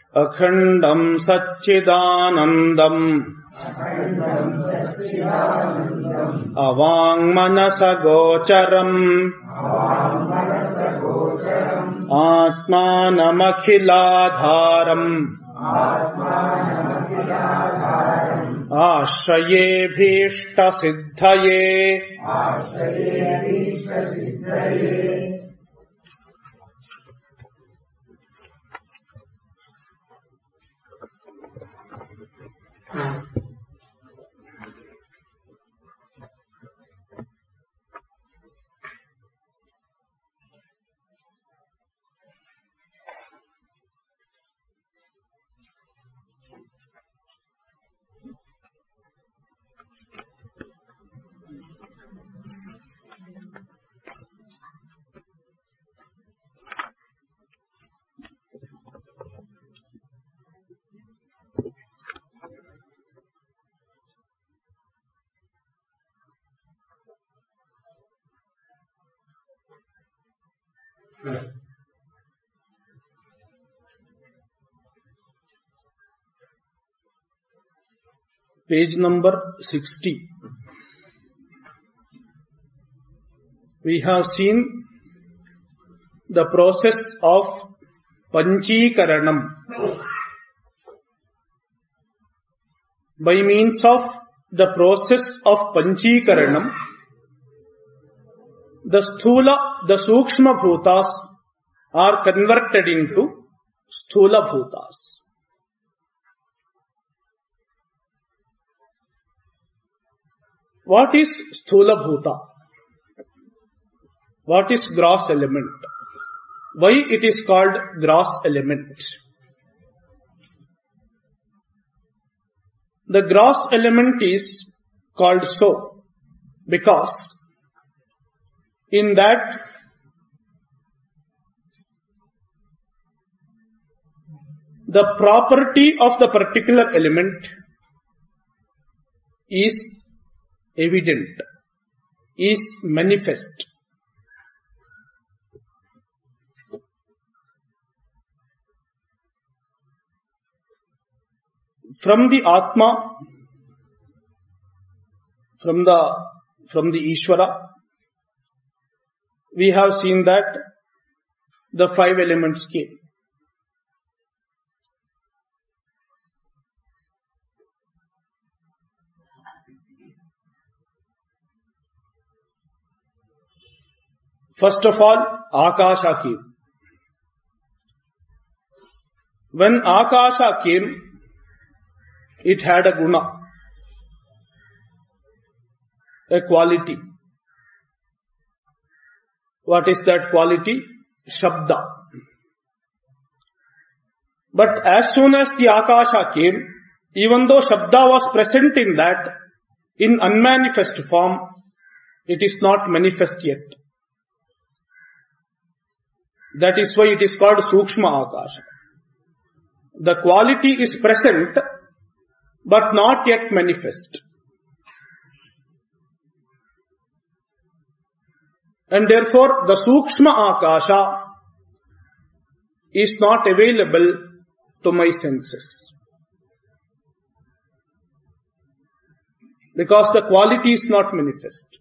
अखण्डं सच्चिदानन्दम् अवाङ्मनसगोचरम् आत्मानमखिलाधारम् आश्रयेऽभीष्टसिद्धये Page number 60. We have seen the process of Panchikaranam. By means of the process of Panchikaranam, the Sthula, the Sukshma Bhutas are converted into Sthula Bhutas. What is Sthula Bhuta? What is gross element? Why it is called gross element? The gross element is called so because in that the property of the particular element is evident, is manifest. From the Atma, from the Ishvara, we have seen that the 5 elements came. First of all, Akasha came. When Akasha came, it had a guna, a quality. What is that quality? Shabda. But as soon as the Akasha came, even though Shabda was present in that, in unmanifest form, it is not manifest yet. That is why it is called Sukshma Akasha. The quality is present, but not yet manifest. And therefore, the Sukshma Akasha is not available to my senses. Because the quality is not manifest.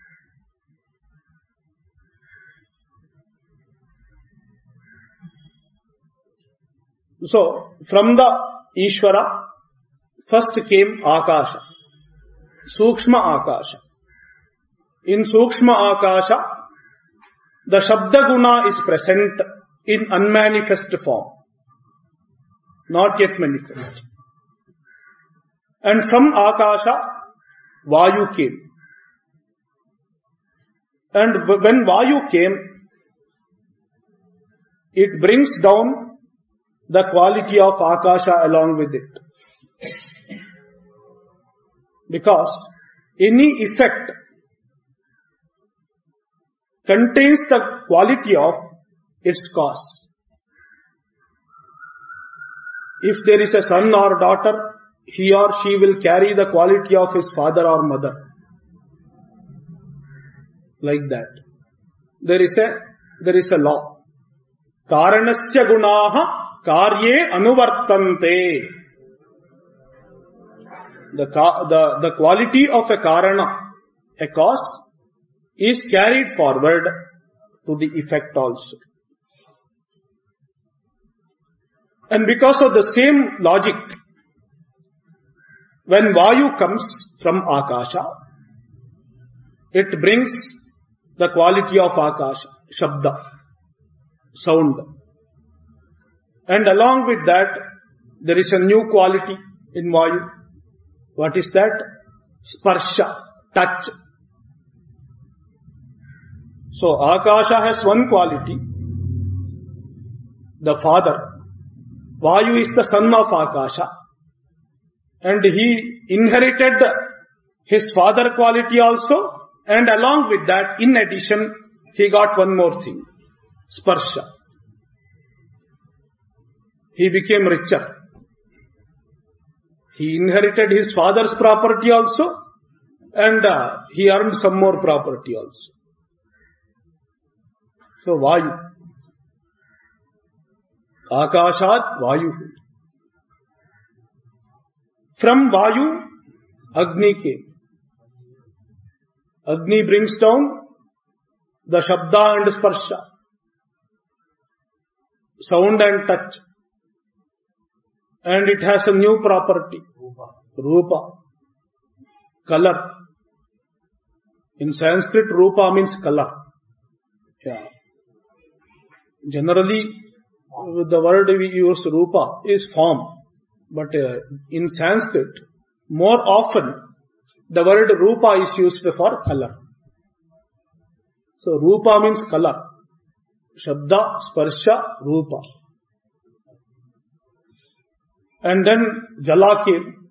So, from the Ishvara, first came Akasha, Sukshma Akasha. In Sukshma Akasha, the Shabda Guna is present in unmanifest form, not yet manifest. And from Akasha, Vayu came. And when Vayu came, it brings down the quality of Akasha along with it. Because any effect contains the quality of its cause. If there is a son or daughter, he or she will carry the quality of his father or mother. Like that. There is a law. Karanasya gunaha karye anuvartante. The quality of a karana, a cause, is carried forward to the effect also. And because of the same logic, when Vayu comes from Akasha, it brings the quality of Akasha, Shabda, sound. And along with that, there is a new quality in Vayu. What is that? Sparsha, touch. So Akasha has one quality, the father. Vayu is the son of Akasha, and he inherited his father quality also, and along with that, in addition, he got one more thing, sparsha. He became richer. He inherited his father's property also, and he earned some more property also. So Vayu. Akashat Vayu. From Vayu, Agni came. Agni brings down the Shabda and Sparsha, sound and touch. And it has a new property, Rupa, color. In Sanskrit, Rupa means color. Yeah. Generally, the word we use, Rupa, is form. But in Sanskrit, more often, the word Rupa is used for color. So, Rupa means color. Shabda, Sparsha, Rupa. And then Jala came.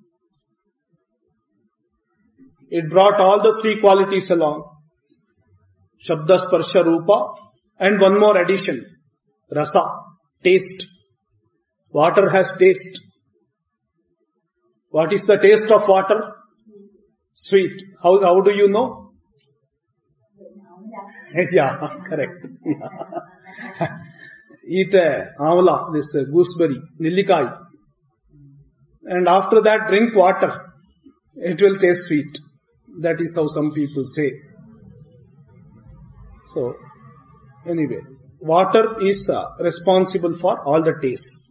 It brought all the three qualities along. Shabda, Sparsha, Rupa. And one more addition. Rasa, taste. Water has taste. What is the taste of water? Sweet. How do you know? Yeah, correct. Yeah. Eat amla, this gooseberry, nillikai. And after that drink water. It will taste sweet. That is how some people say. So, anyway, water is responsible for all the tastes.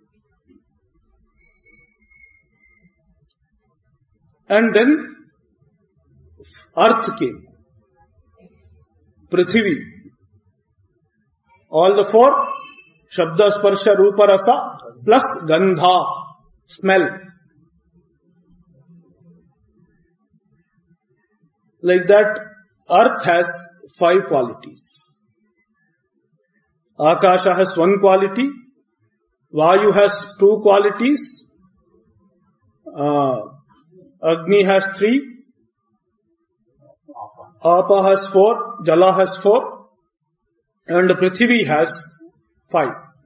And then earth came. Prithvi. All the four, Shabda, Sparsha, Rupa, Rasa, plus Gandha, smell. Like that, earth has 5 qualities. Akasha has 1 quality. Vayu has 2 qualities. Agni has 3. Apa has 4. Jala has 4. And Prithvi has 5.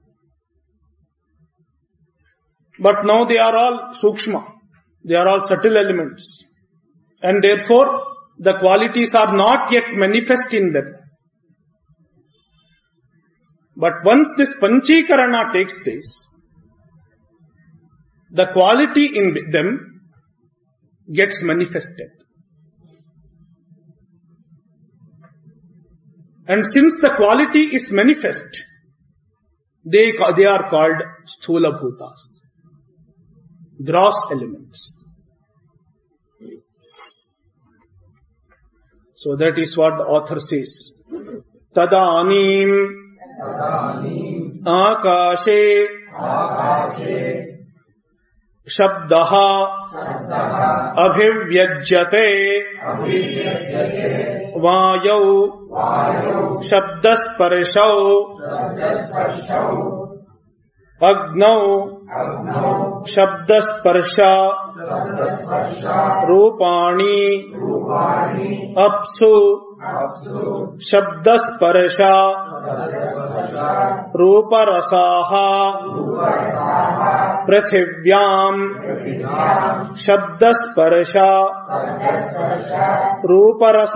But now they are all sukshma. They are all subtle elements. And therefore, the qualities are not yet manifest in them. But once this Panchikarana takes place, the quality in them gets manifested. And since the quality is manifest, they are called Sthula Bhutas, gross elements. So that is what the author says. Tadanim Akashe Shabdaha Abhivyajyate Vayau Shabdasparshau Agnau Shabdasparsha Rupani Apsu Shabdasparsha Ruparasaha Prithivyam Shabdasparsha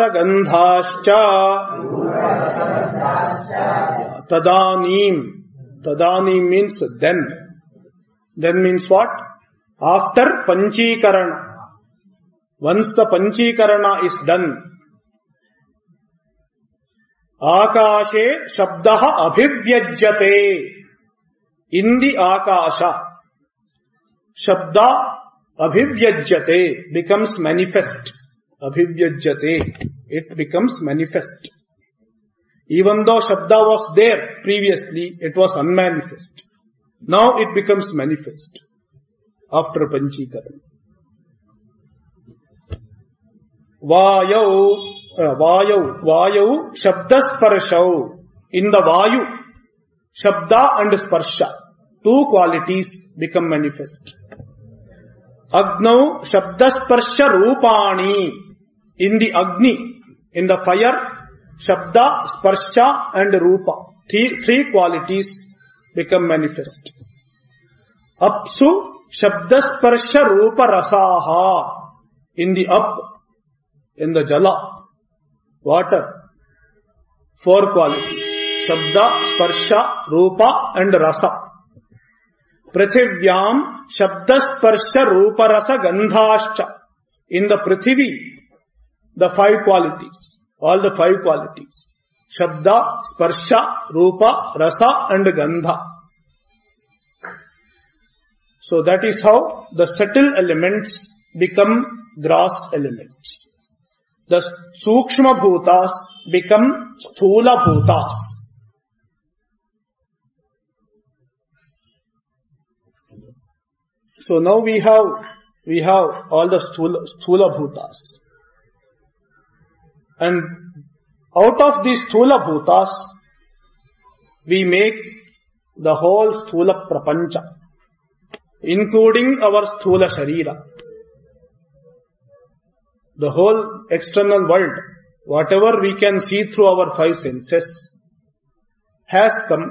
Ruparasagandhascha Tadanim. Tadani means then. Then means what? After Panchikarana. Once the Panchikarana is done, Akashe Shabdaha Abhivyajyate. In the Akasha, Shabda Abhivyajyate becomes manifest. Abhivyajyate. It becomes manifest. Even though Shabda was there previously, it was unmanifest. Now it becomes manifest after Panchikarana. Vayu, Shabdasparshau. In the Vayu, Shabda and Sparsha, two qualities become manifest. Agnau, Shabdasparsha Rupani. In the Agni, in the fire, Shabda, Sparsha and Rupa. Three qualities become manifest. Apsu, Shabdasparsha Rupa Rasaha. In the up, in the Jala, water, four qualities. Shabda, Sparsha, Rupa and Rasa. Prithivyam, Shabdasparsha Rupa Rasa Gandhascha. In the Prithivi, the five qualities, all the five qualities. Shabda, Sparsha, Rupa, Rasa and Gandha. So that is how the subtle elements become gross elements. The Sukshma Bhutas become Sthula Bhutas. So now we have all the Sthula Bhutas. And out of these Sthula Bhutas, we make the whole Sthula Prapancha, including our Sthula Sharira. The whole external world, whatever we can see through our five senses, has come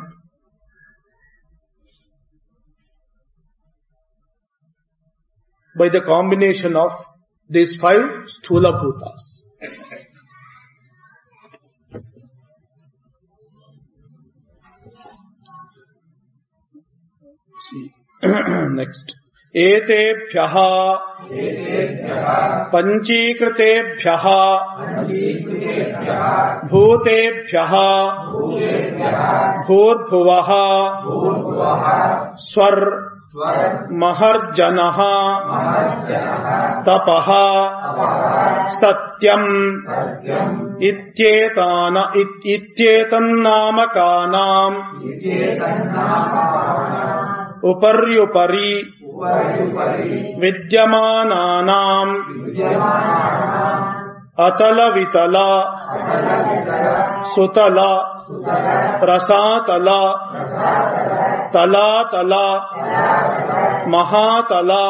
by the combination of these five Sthula Bhutas. Next. Etebhyaha Panchikritebhyaha Bhutebhyaha Bhurbhuvaha Swar Maharjanaha Tapaha Satyam Ityetannamakānām Uparyupari Vidyamānānām Atala Vitala Sutala Rasatala Talatala Mahatala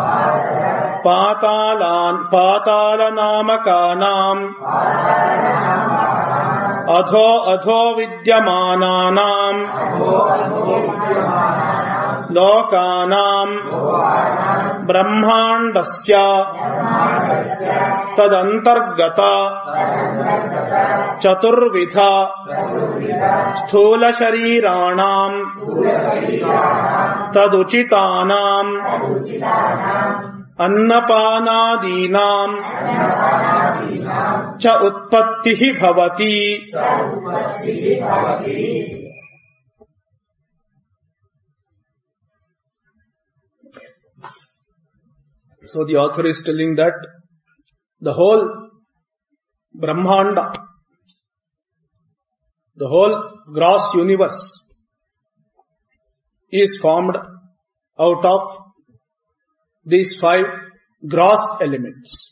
Pātālanāmakānām Adho Vidyamānānām Lokānām Brahmāndasya Tadantargata Chaturvidha Sthula Sharirānām Taduchitānām Annapanādīnām Cha Utpattihi Bhavati. So the author is telling that the whole Brahmanda, the whole gross universe is formed out of these five gross elements.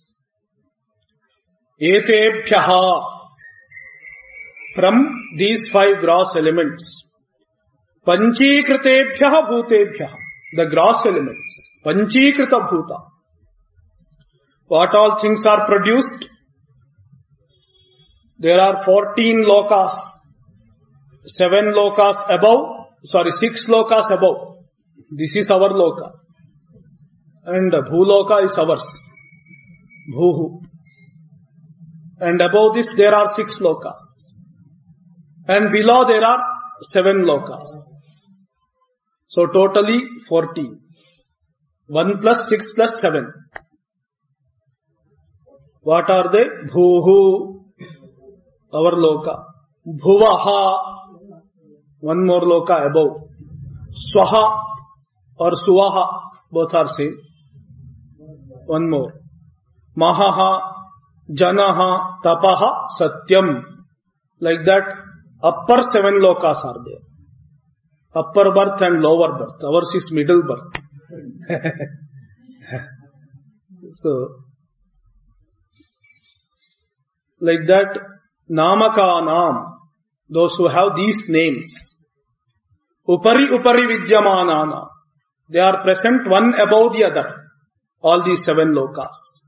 Etebhyaha, from these five gross elements. Panchikritebhyaha bhutebhyaha, the gross elements. Panchikrita bhuta. What all things are produced? There are 14 lokas, 7 lokas above, 6 lokas above. This is our loka. And Bhuloka is ours. Bhuhu. And above this there are 6 lokas. And below there are 7 lokas. So totally 14. 1 plus 6 plus 7. What are they? Bhuhu, our loka. Bhuvaha, one more loka above. Swaha or Suvaha, both are same. One more. Mahaha, Janaha, Tapaha, Satyam. Like that, upper 7 lokas are there. Upper birth and lower birth. Ours is middle birth. So, like that, Namakanam, those who have these names. Upari Vidyamanana. They are present one above the other. All these 7 lokas.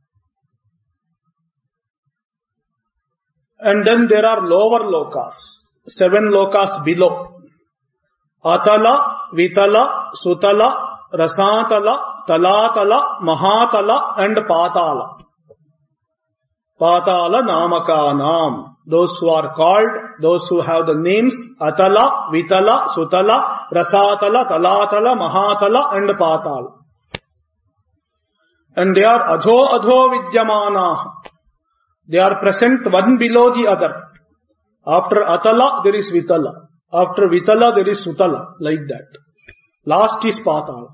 And then there are lower lokas. 7 lokas below. Atala, Vitala, Sutala, Rasatala, Talatala, Mahatala and Patala. Patala Namakanam. Those who are called, those who have the names Atala, Vitala, Sutala, Rasatala, Talatala, Mahatala and Patala. And they are Adho Vidyamana. They are present one below the other. After Atala there is Vitala. After Vitala there is Sutala. Like that. Last is Patala.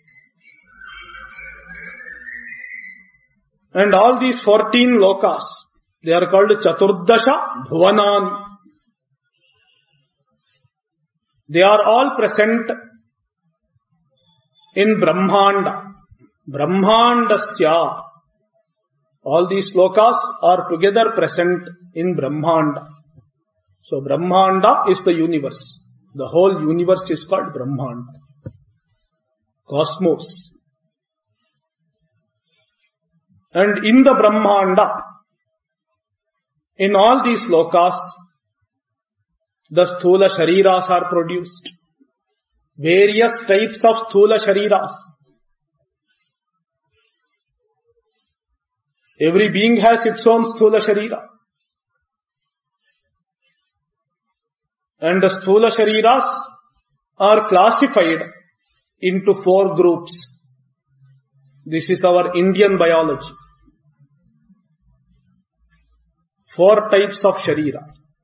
And all these 14 lokas, they are called Chaturdasha Bhuvanani. They are all present in Brahmanda. Brahmandasya. All these lokas are together present in Brahmanda. So Brahmanda is the universe. The whole universe is called Brahmanda. Cosmos. And in the Brahmanda, in all these lokas, the Sthula Shariras are produced. Various types of Sthula Shariras. Every being has its own Sthula Sharira. And the Sthula Shariras are classified into 4 groups. This is our Indian biology. 4 types of Sharira.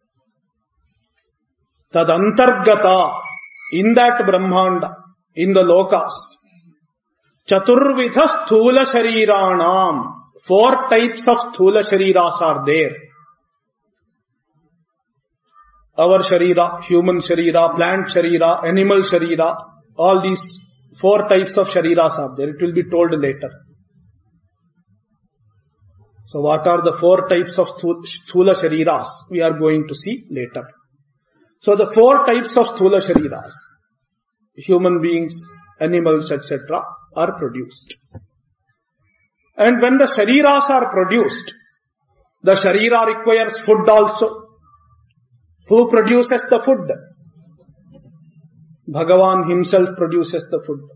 Tadantargata, in that Brahmanda, in the lokas. Chaturvidha Sthula Shariranam. 4 types of Sthula Shariras are there. Our Sharira, human Sharira, plant Sharira, animal Sharira, all these 4 types of Shariras are there. It will be told later. So what are the 4 types of Sthula Shariras? We are going to see later. So the 4 types of Sthula Shariras, human beings, animals, etc. are produced. And when the Shariras are produced, the Sharira requires food also. Who produces the food? Bhagavan himself produces the food.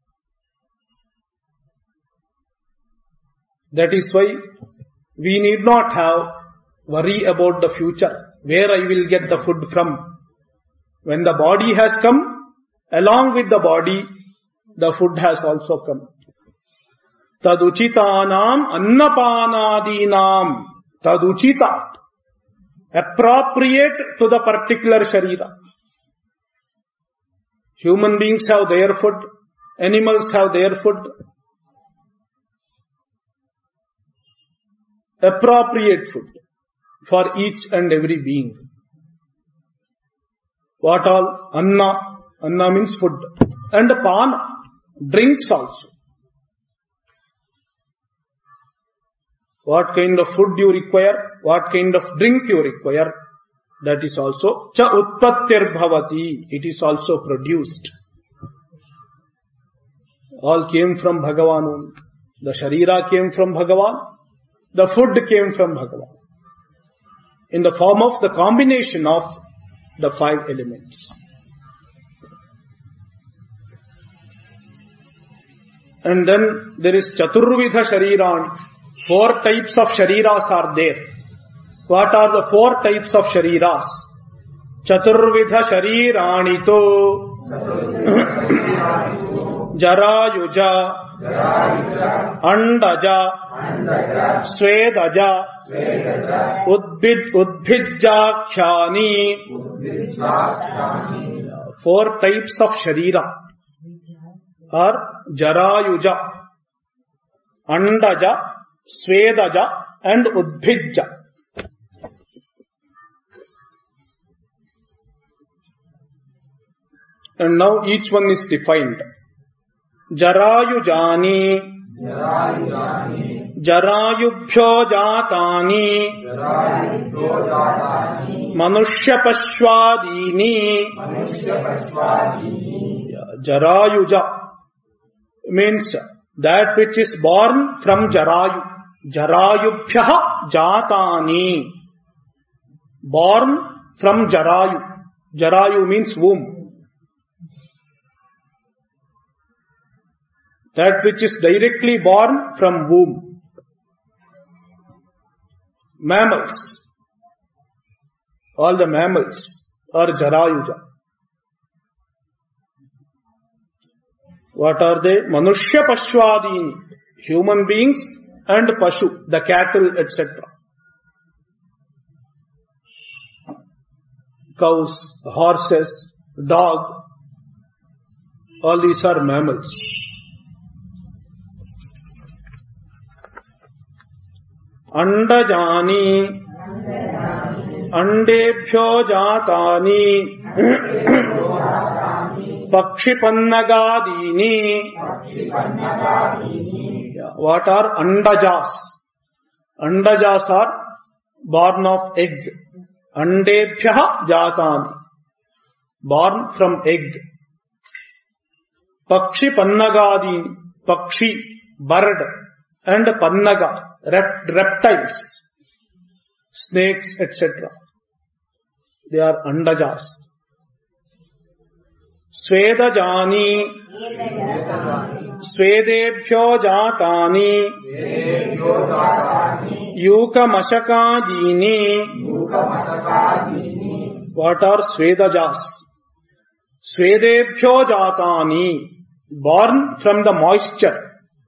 That is why we need not have worry about the future, where I will get the food from. When the body has come, along with the body, the food has also come. Taduchitanam annapanadinam. Taduchita. Appropriate to the particular Sharira. Human beings have their food. Animals have their food. Appropriate food for each and every being. What all? Anna. Anna means food. And pana. Drinks also. What kind of food you require, what kind of drink you require, that is also cha utpattir bhavati. It is also produced. All came from Bhagavan. The Sharira came from Bhagavan. The food came from Bhagavan. In the form of the combination of the 5 elements. And then there is Chaturvidha Sharirani. 4 types of Shariras are there. What are the 4 types of Shariras? Chaturvidha Shariranito. Jarayuja, Andaja, Swedaja, Udbhijjakhyani. 4 types of Sharira are Jarayuja, Andaja, Swedaja and Udbhijja. And now each one is defined. Jarayujani, Jarayubhyo jatani, Manushya Pashwadini. Jarayuja means that which is born from Jarayu. Jarayubhya jatani, born from Jarayu. Jarayu means womb. That which is directly born from womb. Mammals. All the mammals are Jarayuja. What are they? Manushya Pashwadini, human beings, and Pashu, the cattle, etc. Cows, horses, dog, all these are mammals. Andajani, Andebhyo jatani, Pakshipannagadini. What are Andajas? Andajas are born of egg. Andebhya jatani, born from egg. Pakshipannagadini, Pakshi, bird, and Pannaga, reptiles, snakes, etc. They are Andajas. Svedajani, Svedebhyo jatani, Yukamashakadini. What are Svedajas? Svedebhyo jatani, born from the moisture.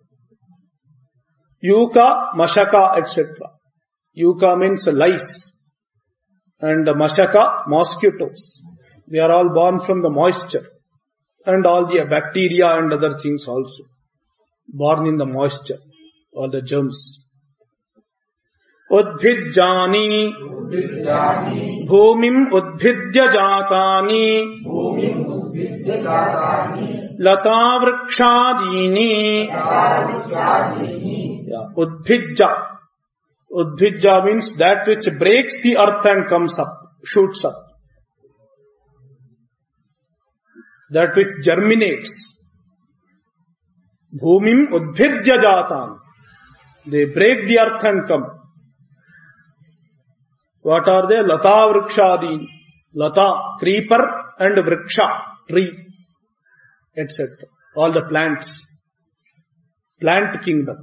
Yuka, Mashaka, etc. Yuka means lice, and Mashaka, mosquitoes. They are all born from the moisture, and all the bacteria and other things also born in the moisture, all the germs. Udbhijjani, Bhumim Udbhijya jatani, Lata Vrikshadini. Udbhijja. Udbhijja means that which breaks the earth and comes up, shoots up. That which germinates. Bhumim Udbhijya jatan. They break the earth and come. What are they? Lata Vrikshadini. Lata, creeper, and Vriksha, tree, etc. All the plants. Plant kingdom.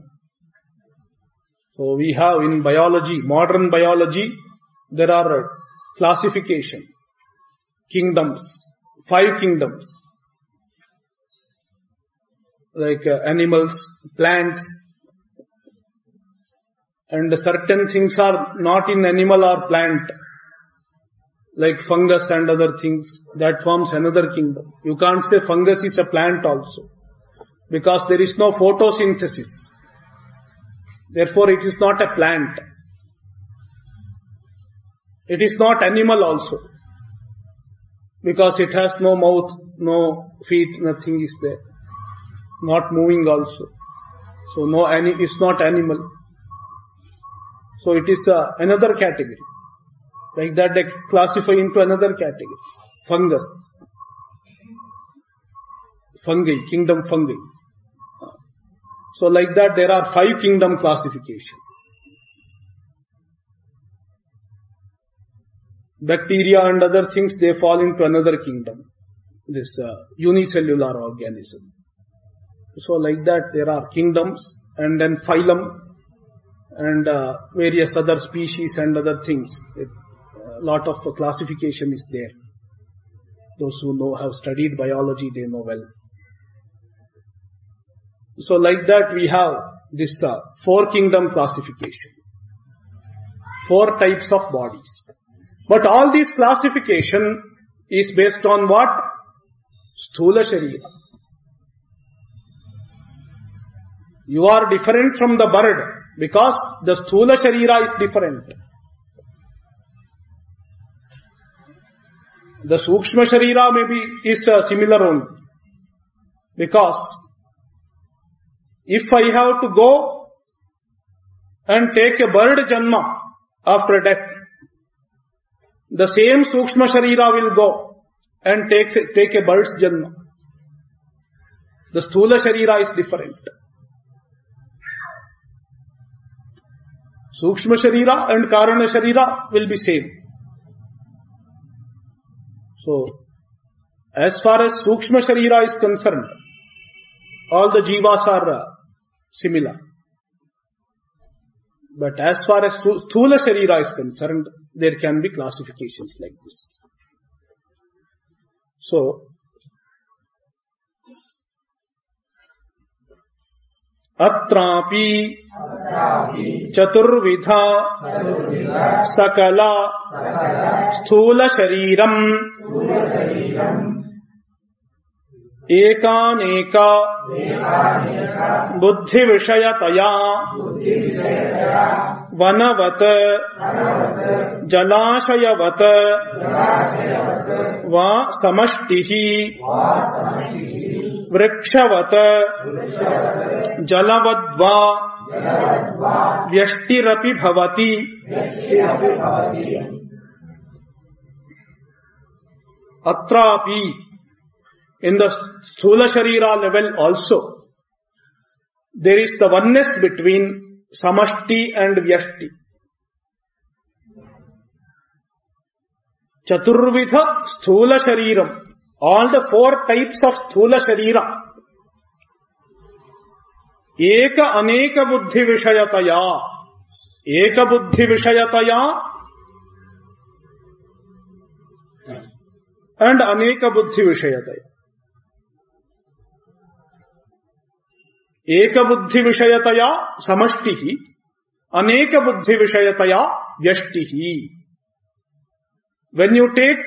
So we have in biology, modern biology, there are classification, kingdoms, 5 kingdoms, like animals, plants, and certain things are not in animal or plant, like fungus and other things, that forms another kingdom. You can't say fungus is a plant also, because there is no photosynthesis. Therefore, it is not a plant. It is not animal also, because it has no mouth, no feet, nothing is there. Not moving also. So it's not animal. So it is another category. Like that they classify into another category. Fungus. Fungi, kingdom fungi. So like that there are 5 kingdom classification. Bacteria and other things, they fall into another kingdom. This unicellular organism. So like that there are kingdoms, and then phylum, and various other species and other things. A lot of classification is there. Those who have studied biology, they know well. So like that we have this 4 kingdom classification. 4 types of bodies. But all this classification is based on what? Sthula Sharira. You are different from the bird because the Sthula Sharira is different. The Sukshma Sharira maybe is similar only. Because if I have to go and take a bird janma after death, the same Sukshma Sharira will go and take a bird's janma. The Sthula Sharira is different. Sukshma Sharira and Karana Sharira will be same. So, as far as Sukshma Sharira is concerned, all the jivas are similar. But as far as Sthula Sharira is concerned, there can be classifications like this. So, Atrapi Chaturvidha Sakala Sthula Shariram Ekaneka Buddhi Vishayataya Vanavat Jalashayavat Va Samashtihi Vrikshavat Jalavadva Vyashtirapi Bhavati. Atrapi, in the Sthula Sharira level also, there is the oneness between Samashti and Vyashti. Chaturvidha Sthula Shariram. All the 4 types of Sthula Sharira. Eka Aneka Buddhi Vishayataya. Eka Buddhi Vishayataya and Aneka Buddhi Vishayataya. Eka Buddhi Vishayataya Samashtihi. Aneka Buddhi Vishayataya Vyashtihi. When you take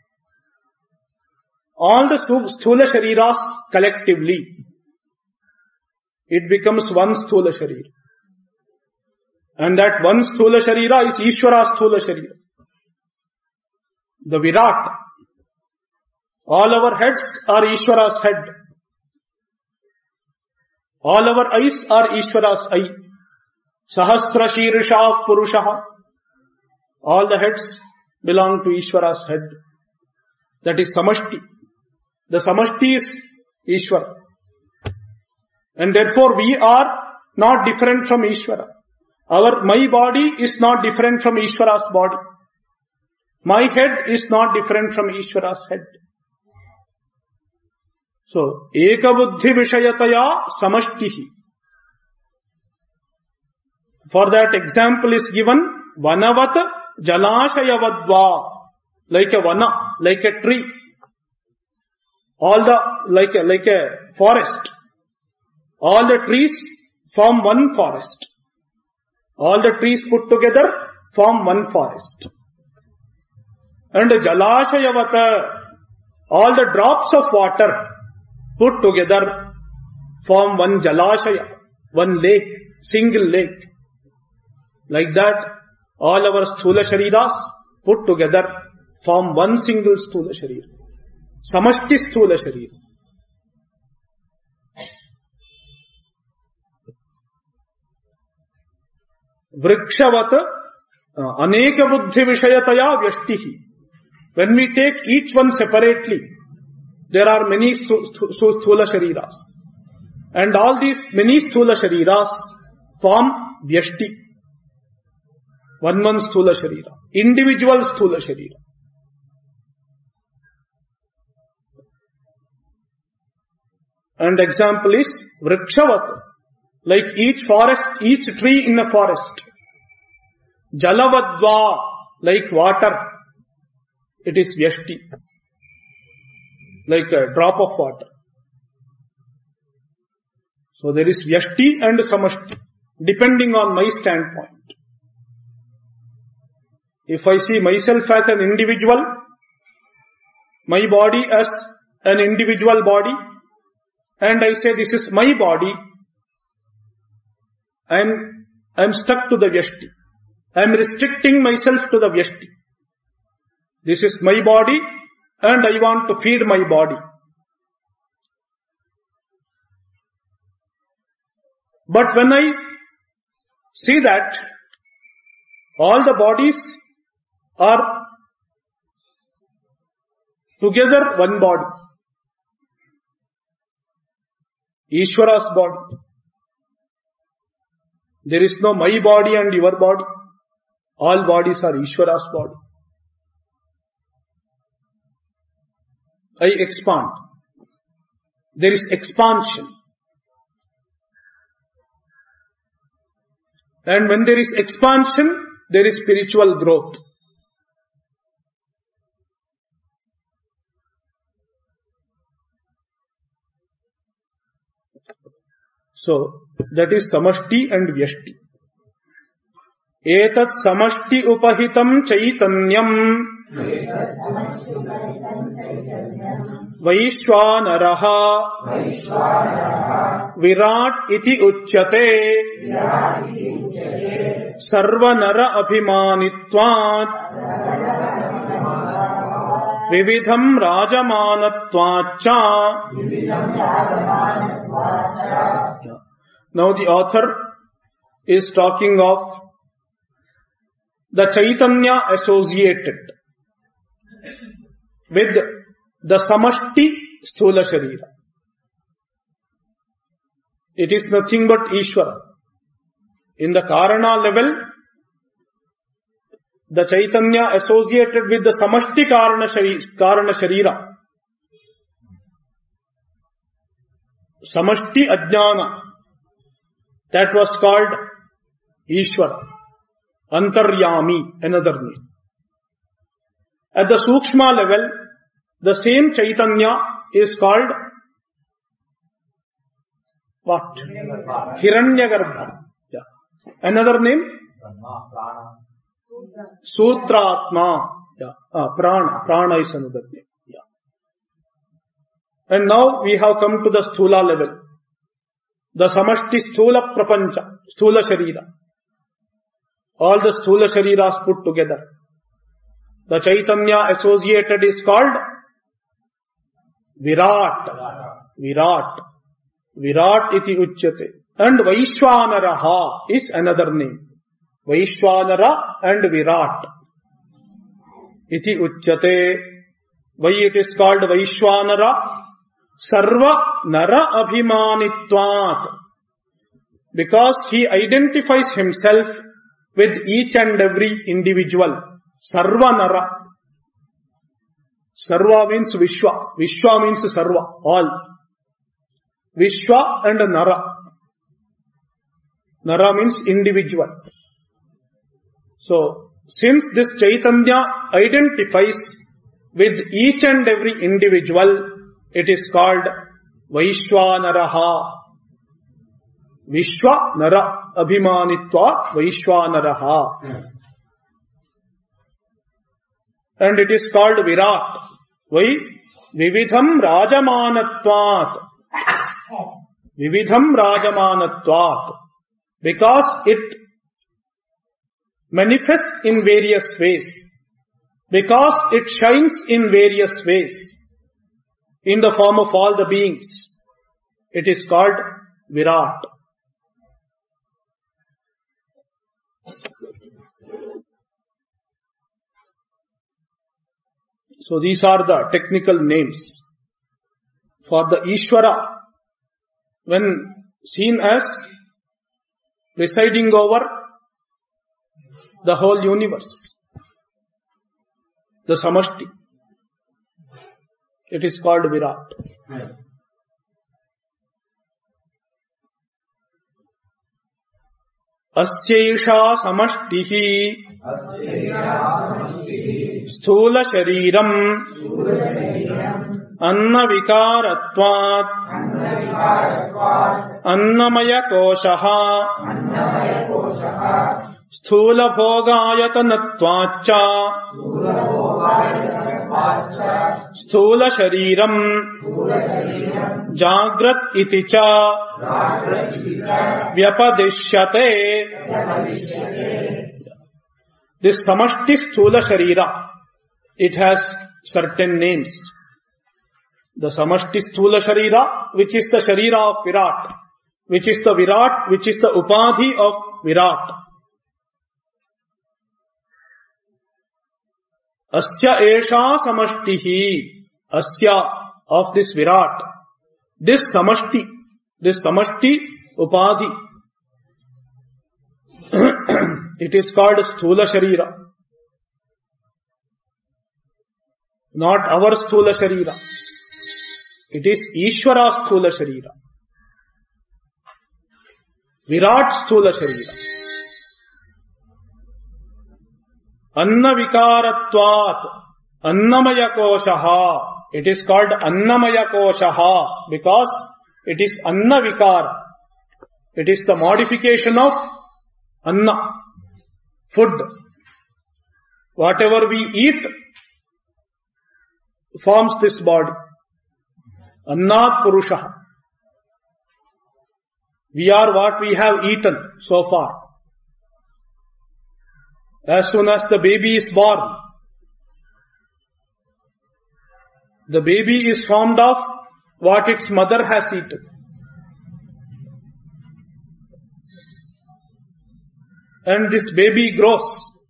all the Sthula Shariras collectively, it becomes one Sthula Sharira. And that one Sthula Sharira is Ishvara Sthula Sharira. The Virat. All our heads are Ishvara's head. All our eyes are Ishvara's eye. Sahasra Shirisha Purushaha. All the heads belong to Ishvara's head. That is Samashti. The Samashti is Ishvara. And therefore we are not different from Ishvara. My body is not different from Ishvara's body. My head is not different from Ishvara's head. So, Eka Buddhi Vishayataya Samashtihi. For that example is given, Vanavat Jalashayavadva. Like a vana, like a tree. All the, like a forest. All the trees form one forest. All the trees put together form one forest. And Jalashayavata, all the drops of water put together form one Jalashaya, one lake, single lake. Like that, all our Sthula Shariras put together form one single Sthula Sharira. Samashti Sthula Sharira. Vrikshavat Aneka Buddhi Vishayataya Vyashtihi. When we take each one separately, there are many Sthula Shariras. And all these many Sthula Shariras form Vyashti. One Sthula Sharira. Individual Sthula Sharira. And example is Vrikshavat. Like each forest, each tree in a forest. Jalavadva. Like water. It is Vyashti. like a drop of water. So there is Vyashti and Samashti, depending on my standpoint. If I see myself as an individual, my body as an individual body, and I say this is my body, I'm stuck to the Vyashti. I'm restricting myself to the Vyashti. This is my body and I want to feed my body. But when I see that all the bodies are together one body, Ishvara's body, there is no my body and your body. All bodies are Ishvara's body. I expand. There is expansion. And when there is expansion, there is spiritual growth. So, that is Samashti and Vyashti. Etat Samashti upahitam chaitanyam Vaishwanaraha Virat iti uchyate Sarvanara abhimanitvat Vividham rajamanatvacha. Now the author is talking of the Chaitanya associated with the Samashti Sthula Sharira. It is nothing but Ishvara. In the Karana level, the Chaitanya associated with the Samashti Karana Sharira. Samashti Ajnana. That was called Ishvara. Antaryami, another name. At the Sukshma level, the same Chaitanya is called what? Hiranyagarbha. Yeah. Another name? Sutratma. Yeah. Prana. Prana is another name. Yeah. And now we have come to the Sthula level. The Samashti Sthula Prapancha, Sthula Sharira. All the Sthula Shariras put together. The Chaitanya associated is called Virat. Virat. Virat iti uchyate. And Vaishwanaraha is another name. Vaishwanara and Virat iti uchyate. Why it is called Vaishwanara? Sarva Nara Abhimanitvat. Because he identifies himself with each and every individual. Sarva Nara. Sarva means Vishwa. Vishwa means Sarva, all. Vishwa and Nara. Nara means individual. So, since this Chaitanya identifies with each and every individual, it is called Vaishwanaraha. Vishwa Nara Abhimanitva Vaishwanaraha. And it is called Virat. Why? Vividham Rajamanatvat. Vividham Rajamanatvat. Because it manifests in various ways. Because it shines in various ways. In the form of all the beings. It is called Virat. So these are the technical names for the Ishvara when seen as presiding over the whole universe. The Samashti. It is called Virat. Asyaisha Samashtihi Sthula Shariram Anna vikaratvat annamaya koshaha sthula bhogayatanatvacha sthula shariram jagrat iti cha vyapadishyate. This samashti sthula sharira, it has certain names. The samashti sthula sharira, which is the sharira of Virat, which is the Virat, which is the upadhi of Virat. Asya esha samashtihi, asya of this Virat, this samashti upadhi, it is called sthula sharira. Not our sthula sharira. It is Ishvara sthula sharira. Virat sthula sharira. Anna vikaratvat annamaya koshaha. It is called annamaya koshaha because it is anna vikara. It is the modification of anna, food. Whatever we eat forms this body. Annat Purusha. We are what we have eaten so far. As soon as the baby is born, the baby is formed of what its mother has eaten. And this baby grows.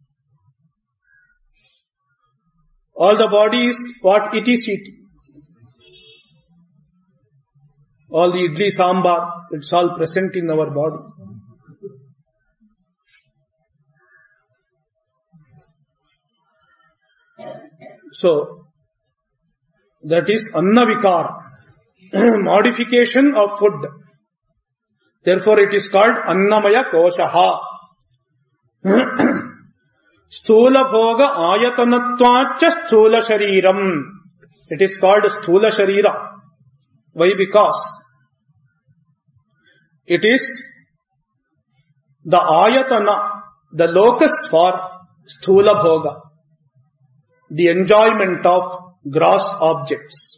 All the body is what it is eating. All the idli, sambar, it's all present in our body. So, that is anna vikara, modification of food. Therefore it is called annamaya koshaha. Sthula bhoga ayatanatvacha sthula shariram. It is called sthula sharira. Why? Because it is the ayatana, the locus for sthula bhoga, the enjoyment of gross objects.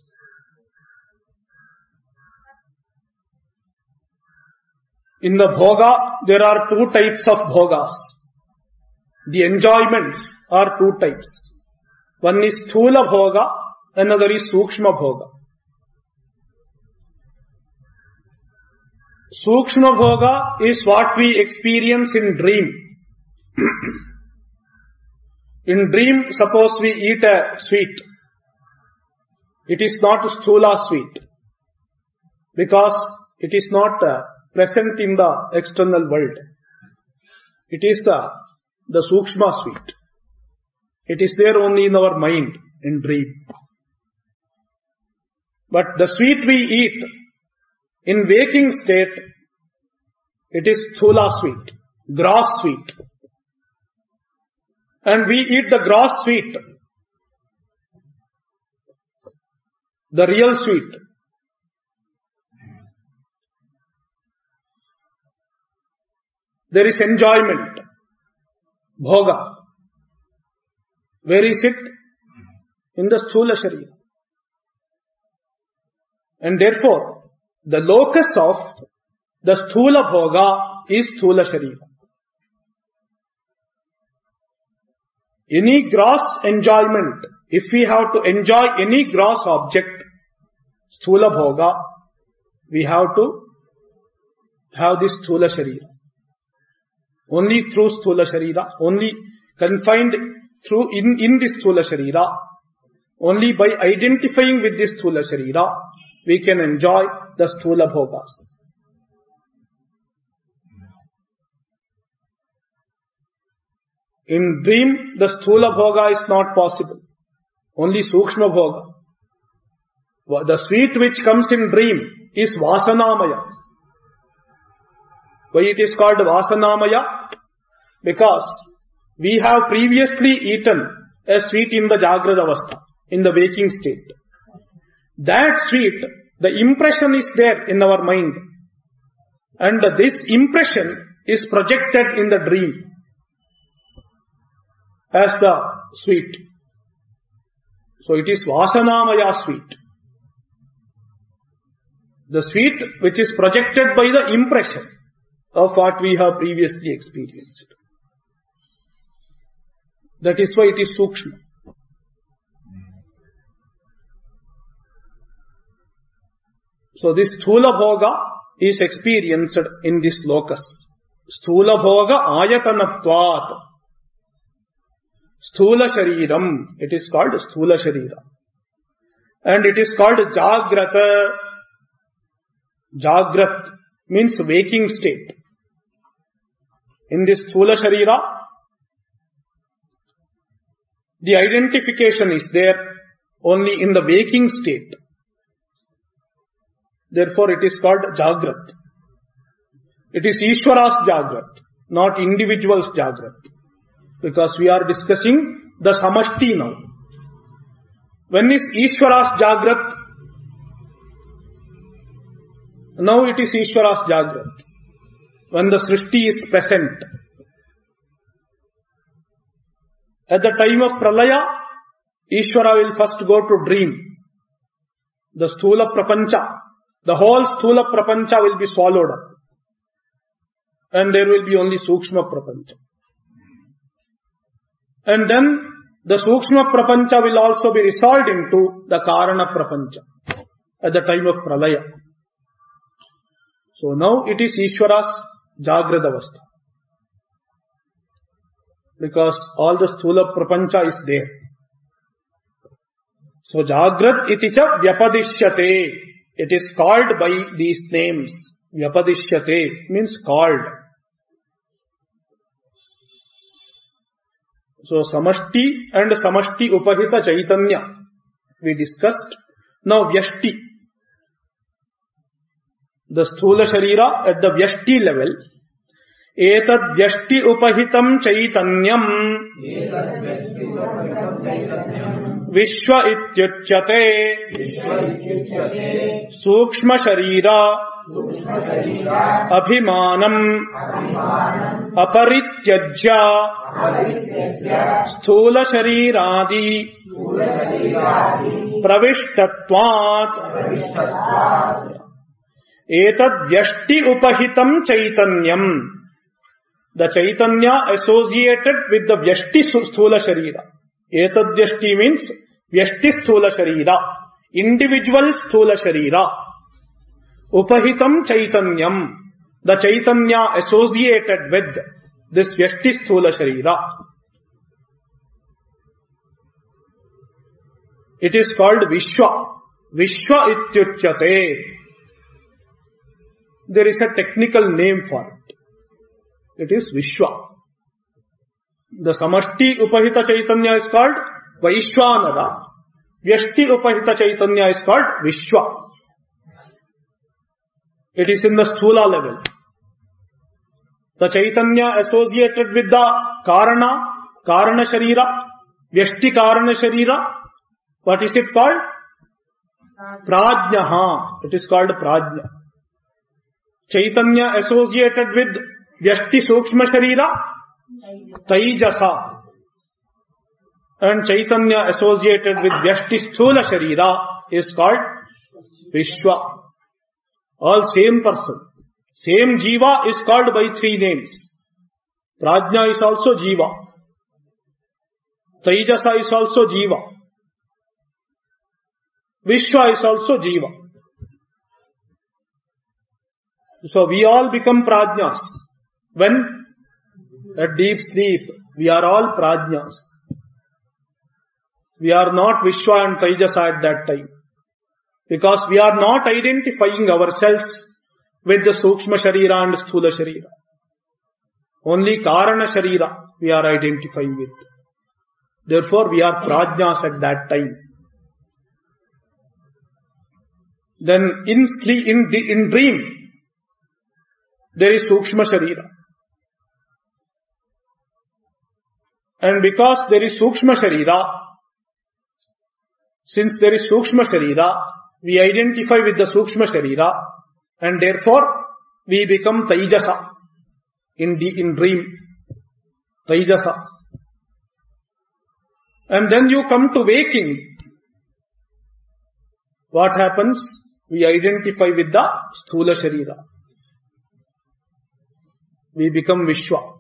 In the bhoga, there are two types of bhogas. The enjoyments are two types. One is sthula bhoga, another is sukshma bhoga. Sukshma bhoga is what we experience in dream. In dream, suppose we eat a sweet. It is not sthula sweet because it is not present in the external world. It is the sukshma sweet. It is there only in our mind in dream. But the sweet we eat in waking state, it is sthula sweet, gross sweet. And we eat the gross sweet, the real sweet. There is enjoyment, bhoga. Where is it? In the sthula sharira. And therefore, the locus of the sthula bhoga is sthula sharira. Any gross enjoyment, if we have to enjoy any gross object, sthula bhoga, we have to have this sthula sharira. Only through sthula sharira, only confined through in this sthula sharira, only by identifying with this sthula sharira, we can enjoy the sthula bhogas. In dream, the sthula bhoga is not possible. Only sukshma bhoga. The sweet which comes in dream is vasanamaya. Why it is called vasanamaya? Because we have previously eaten a sweet in the jagrada avastha, in the waking state. that sweet, the impression is there in our mind. And this impression is projected in the dream as the sweet. So it is Vasanamaya sweet. The sweet which is projected by the impression of what we have previously experienced. That is why it is Sukshma. So this Sthula Bhoga is experienced in this locus. Sthula Bhoga Ayatanatvat. Sthula Shariram. It is called Sthula Sharira. And it is called Jagrata. Jagrat means waking state. In this Sthula Sharira, the identification is there only in the waking state. Therefore it is called Jagrat. It is Ishvara's Jagrat, not individual's Jagrat. Because we are discussing the Samashti now. When is Ishvara's Jagrat? Now it is Ishvara's Jagrat. When the Srishti is present. At the time of Pralaya, Ishvara will first go to dream. The Sthula Prapancha, the whole Sthula Prapancha will be swallowed up. And there will be only Sukshma Prapancha. And then the Sukshma Prapancha will also be resolved into the Karana Prapancha at the time of Pralaya. So now it is Ishvara's Jagrada Avastha. Because all the Sthula Prapancha is there. So Jagrat iti cha Vyapadishyate. It is called by these names. Vyapadishyate means called. So Samashti and Samashti Upahita Chaitanya we discussed. Now Vyashti. The Sthula Sharira at the Vyashti level. Etad Vyashti Upahitam Chaitanyam Vishwa Ityuchyate Sukshma Sharira Abhimanam Aparityajya Sthula Shariradi Pravishtatvat Etad Vyashti Upahitam Chaitanyam. The Chaitanya associated with the Vyashti Sthula Sharira. Etad Vyashti means Vyashti Sthula Sharira. Individual Sthula Sharira. Upahitam Chaitanyam. The Chaitanya associated with this Vyashti Sthula Sharira. It is called Vishwa. Vishwa Ityuchyate. There is a technical name for it. It is Vishwa. The Samashti Upahita Chaitanya is called Vaishwanara. Vyashti Upahita Chaitanya is called Vishwa. It is in the Sthula level. The Chaitanya associated with the Karana Sharira, Vyashti Karana Sharira, what is it called? Prajnaha. It is called Prajna. Chaitanya associated with Vyashti Sukshma Sharira, Taijasa. And Chaitanya associated with Vyashti Sthula Sharira is called Vishwa. All same person. Same Jiva is called by three names. Prajna is also Jiva. Taijasa is also Jiva. Vishwa is also Jiva. So we all become Prajnas. When? At deep sleep, we are all Prajnas. We are not Vishwa and Taijasa at that time. Because we are not identifying ourselves with the Sukshma Sharira and Sthula Sharira. Only Karana Sharira we are identifying with. Therefore we are Prajnas at that time. Then in sleep, in dream, there is Sukshma Sharira. And because there is Sukshma Sharira, since there is Sukshma Sharira, we identify with the Sukshma Sharira, and therefore we become Taijasa in dream. Taijasa. And then you come to waking. What happens? We identify with the Sthula Sharira. We become Vishwa.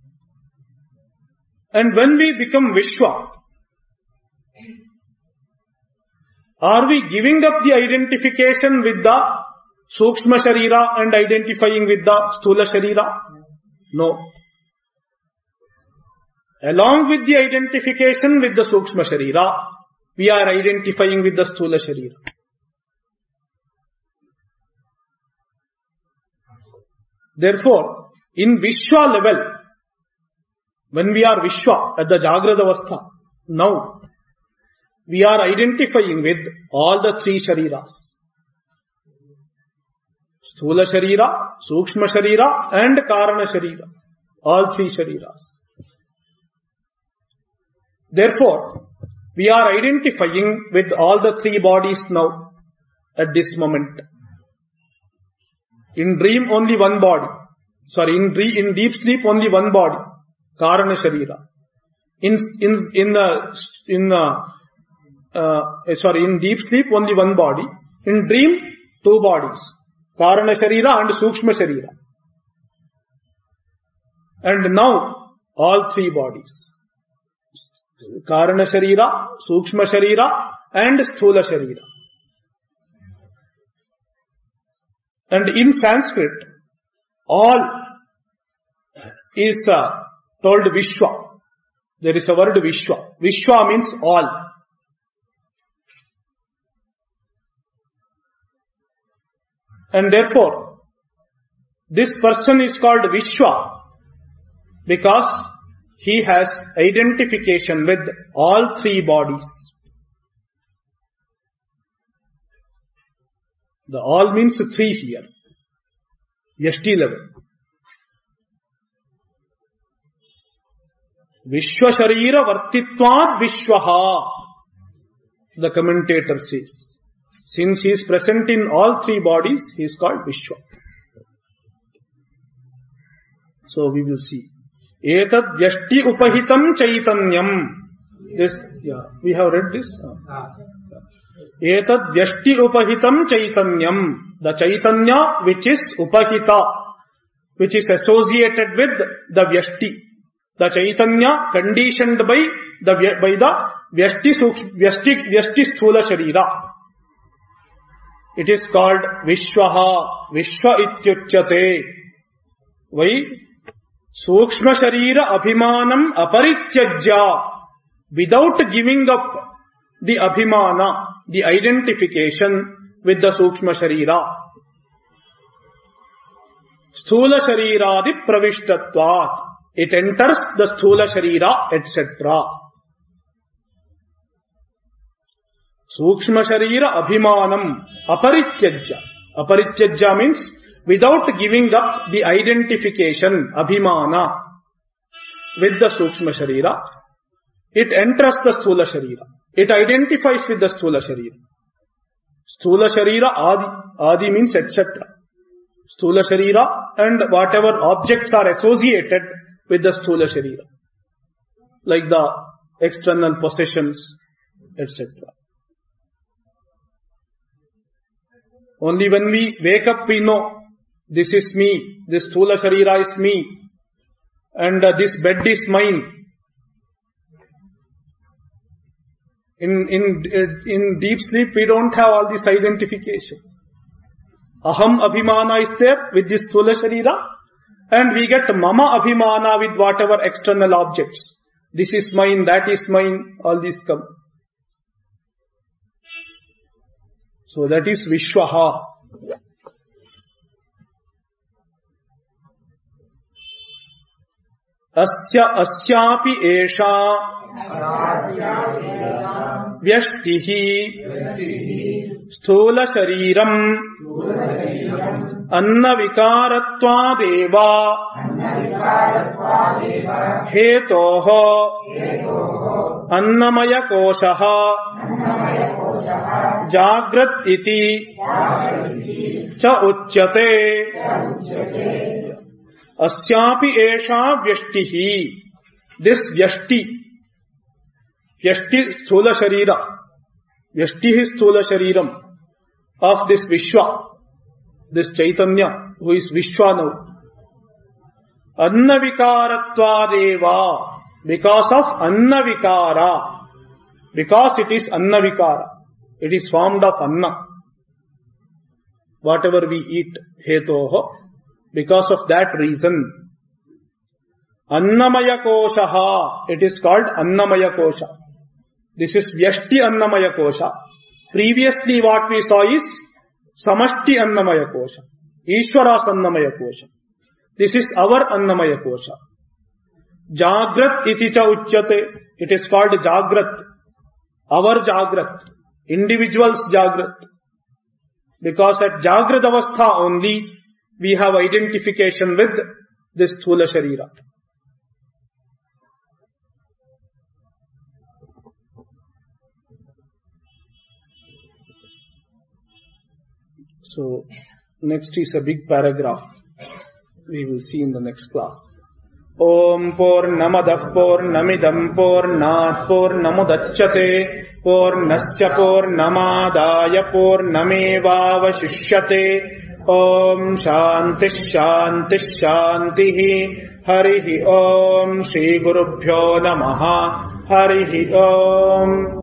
And when we become Vishwa, are we giving up the identification with the Sukshma Sharira and identifying with the Sthula Sharira? No. Along with the identification with the Sukshma Sharira, we are identifying with the Sthula Sharira. Therefore, in Vishwa level, when we are Vishwa at the Jagrada Avastha, now we are identifying with all the three Shariras. Sthula Sharira, Sukshma Sharira and Karana Sharira. All three Shariras. Therefore, we are identifying with all the three bodies now at this moment. In dream only one body. In deep sleep only one body. Karana Sharira. In deep sleep only one body. In dream, two bodies. Karana Sharira and Sukshma Sharira. And now, all three bodies. Karana Sharira, Sukshma Sharira and Sthula Sharira. And in Sanskrit, all is told Vishwa. There is a word Vishwa. Vishwa means all. And therefore, this person is called Vishwa because he has identification with all three bodies. The all means three here. Yashti level. Vishwa Sharira Vartitvad Vishwaha. The commentator says. Since he is present in all three bodies, he is called Vishwa. So we will see. Etad Vyashti Upahitam Chaitanyam. This, we have read this. Etad Vyashti Upahitam Chaitanyam. The Chaitanya which is Upahita, which is associated with the Vyashti. The Chaitanya conditioned by the Vyashti Sthula Sharira. It is called Vishwaha. Vishwa ityuchyate. Why? Sukshma Sharira Abhimanam Aparityajya. Without giving up the Abhimana, the identification with the Sukshma Sharira. Sthula Shariradi Pravishtatvat. It enters the Sthula Sharira, etc. Sukshma Sharira Abhimanam Aparityajya. Aparityajya means without giving up the identification, Abhimana, with the Sukshma Sharira, it enters the Sthula Sharira. It identifies with the Sthula Sharira. Sthula Sharira Adi means etc. Sthula Sharira and whatever objects are associated with the Sthula Sharira. Like the external possessions, etc. Only when we wake up we know, this is me, this Sthula Sharira is me, and this bed is mine. In deep sleep we don't have all this identification. Aham Abhimana is there with this Sthula Sharira, and we get Mama Abhimana with whatever external objects. This is mine, that is mine, all these come. So that is Vishwaha. Asyapi esha vyashtihi sthula shariram anna vikaratva hetoho annamaya koshaha Jagrat iti cha uchyate. Asyapi esha vyashtihi. This vyashti sthula sharira. Vyashtihi sthula shariram of this Vishwa, this Chaitanya, who is Vishwa now. Annavikaratvadeva, because of Annavikara, because it is Annavikara, it is formed of Anna. Whatever we eat, hetoho, because of that reason. Annamaya koshaha, it is called Annamaya kosha. This is Vyashti Annamaya kosha. Previously what we saw is Samashti Annamaya kosha, Ishvara's Annamaya kosha. This is our Annamaya kosha. Jagrat iti cha uchyate. It is called Jagrat. Our Jagrat. Individual's Jagrat. Because at Jagrat Avastha only we have identification with this Sthula Sharira. So, next is a big paragraph. We will see in the next class. Om Purnamadah Purnamidam Purnat Purnamudachyate Purnasya Purnamadaya Purnamevavashishyate. Om Shanti Shanti Shanti. Harihi Om Shri Gurubhyo Namaha. Harihi Om.